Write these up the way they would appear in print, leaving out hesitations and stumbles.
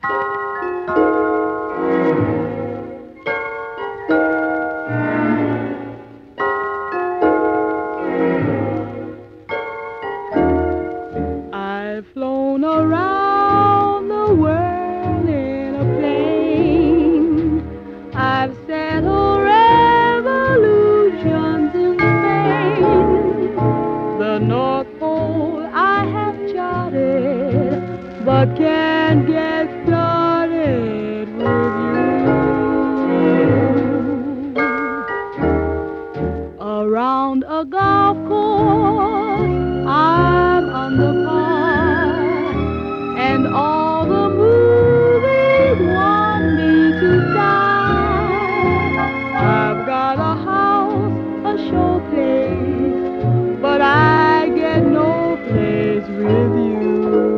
I've flown around the world in a plane. I've settled revolutions in Spain. The North Pole I have charted, but can't get started with you. Around a golf course I'm under par, and all the movies want me to star. I've got a house, a showcase, but I get no place with you.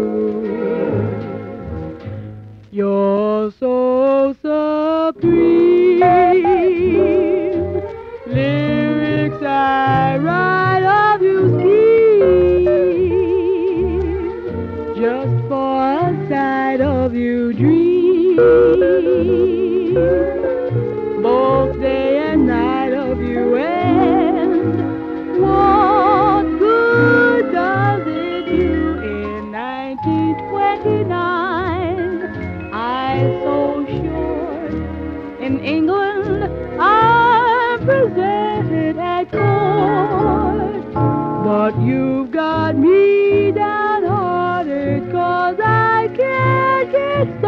You're so supreme. Lyrics I write of you scheme, just for a sight of you dream, both day and night of you. And what good does it do? In 1929 I sold short. In England I'm presented at court, but you've got me downhearted 'cause I can't get started.